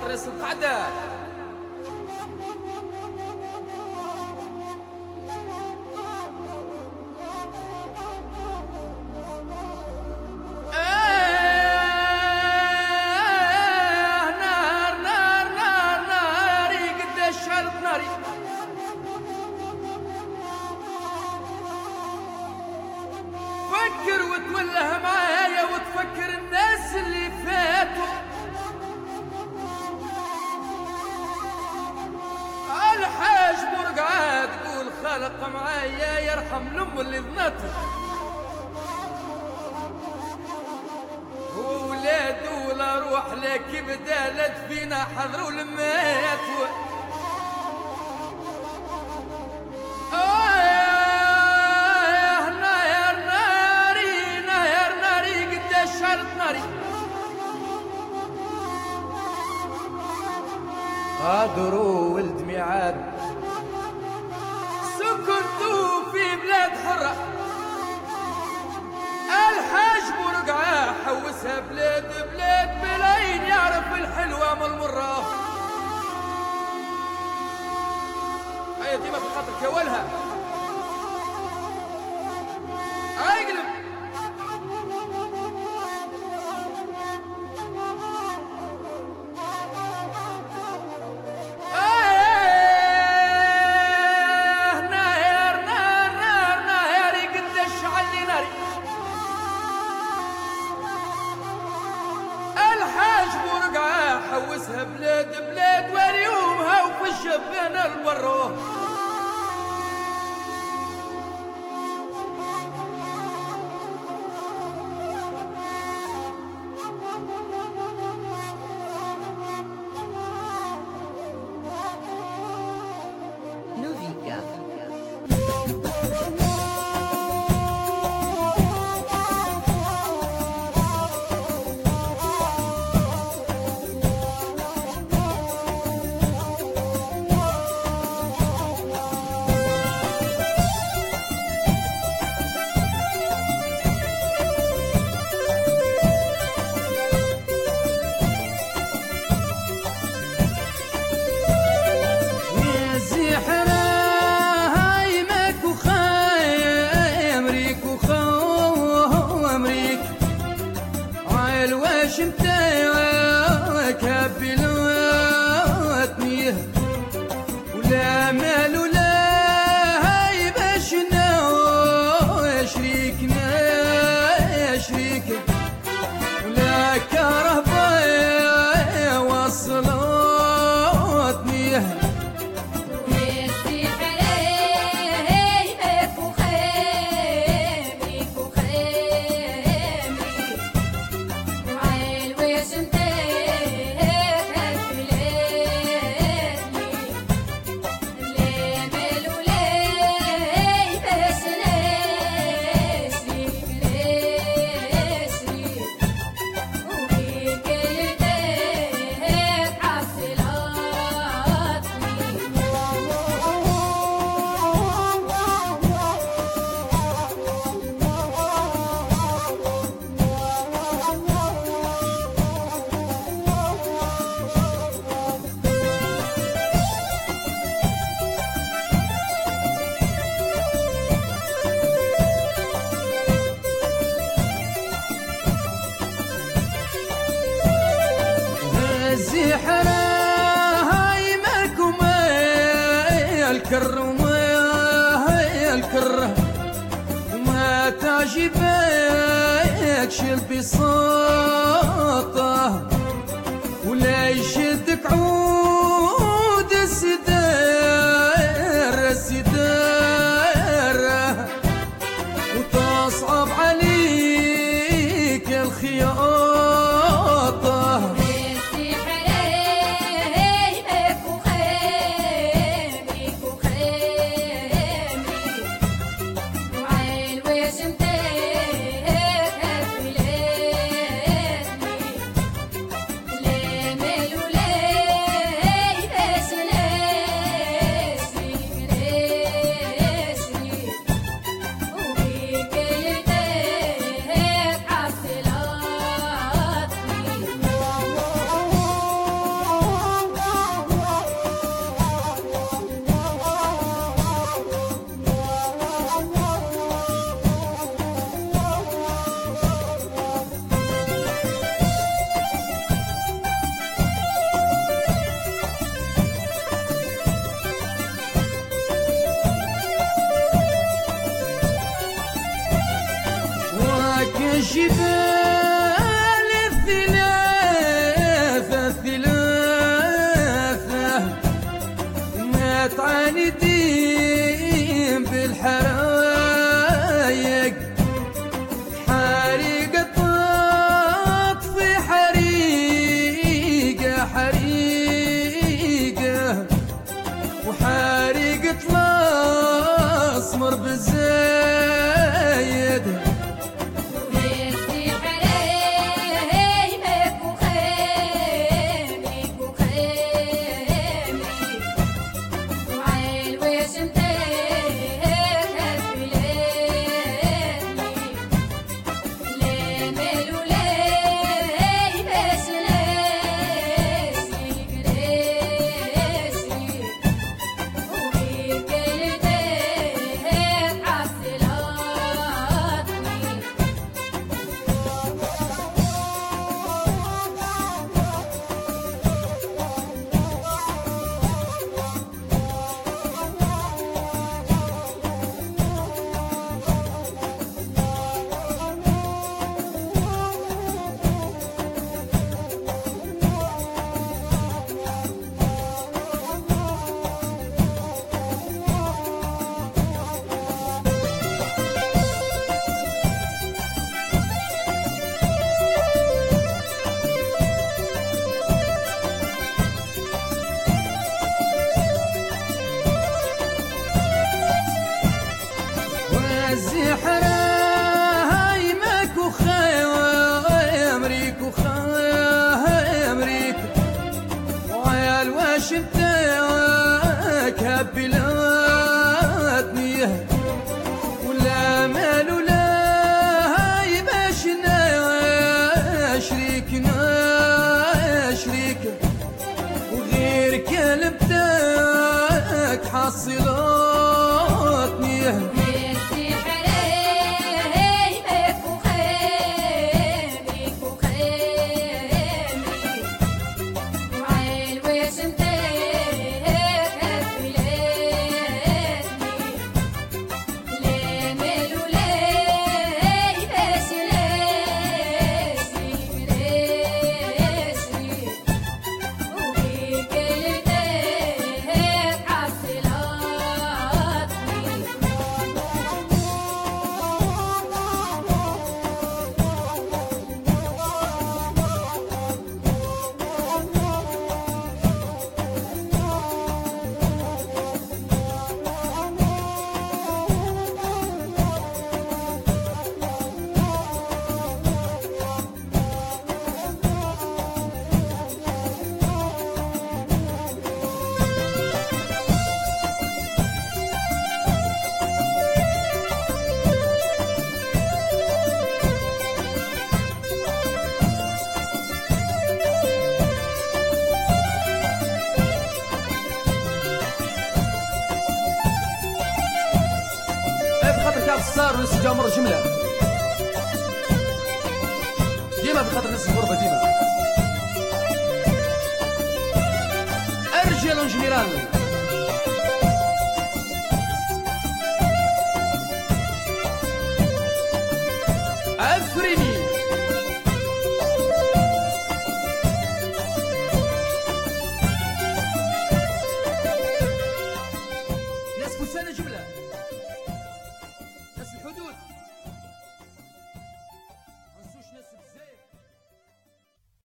فارس القعدة. فكر وتوله معايا وتفكر الناس اللي فاتوا. الحاج برقعة تقول خلق معايا يرحم الام اللي ظنته. وولاد ولا روح لك بدالت فينا حضروا لماتوا. غادروا ولد ميعاد سكنتوا في بلاد حرة. الحاج برقعة حوسها بلاد بلاد بلاين يعرف الحلوة من المرة. هيا ديما في خاطرك يا ولها. اقلب حوسها بلاد بلاد واليومها وفي الشبان البروه. ولا مال ولا هاي باشنا شريكنا يا شريك ولا كهرباء وصلتني. الزحرة هاي ماكم الكر وما الكر وما تعجبكش البساطة ولا يشدك عود السدار السدار وتصعب عليك الخياطة. الجبال الثلاثة ما تعاندين بالحرايق، حريقة تطفي حريقة وحريقة الأسمر بالزايد. الزحراي ماكو خيمريك وخيمريك وعيال واش انت كبلاتني ولا مال ولا هاي باش نشريك وغير كلمتك حصلتني. صار نص جمر جملة ديما بخاطر نص الغربة ديما الرجال جنرال أفريني ناس فسانة جملة.